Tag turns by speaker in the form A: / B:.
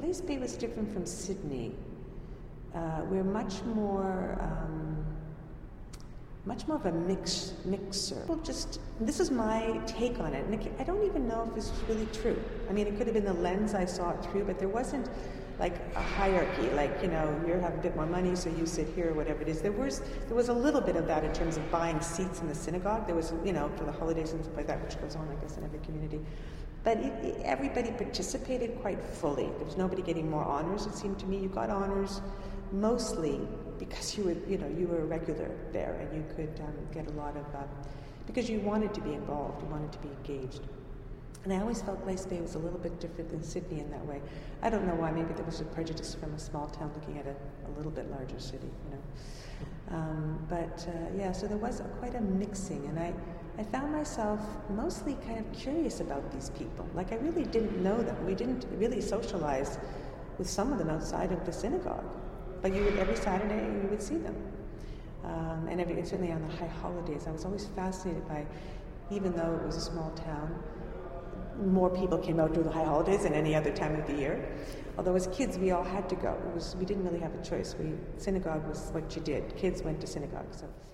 A: Glace Bay was different from Sydney. We're much more of a mixer. Well, this is my take on it, and I don't even know if this is really true. I mean, it could have been the lens I saw it through, but there wasn't like a hierarchy, like, you have a bit more money, so you sit here, or whatever it is. There was a little bit of that in terms of buying seats in the synagogue. There was, for the holidays and stuff like that, which goes on, I guess, in every community. But everybody participated quite fully. There was nobody getting more honors, it seemed to me. You got honors mostly because you were a regular there, and you could get a lot of, because you wanted to be involved, you wanted to be engaged. And I always felt Glace Bay was a little bit different than Sydney in that way. I don't know why. Maybe there was a prejudice from a small town looking at a little bit larger city, So there was quite a mixing, and I found myself mostly kind of curious about these people. Like, I really didn't know them. We didn't really socialize with some of them outside of the synagogue. But every Saturday you would see them. And certainly on the high holidays, I was always fascinated by, even though it was a small town, more people came out during the high holidays than any other time of the year. Although as kids, we all had to go. We didn't really have a choice. Synagogue was what you did. Kids went to synagogue. So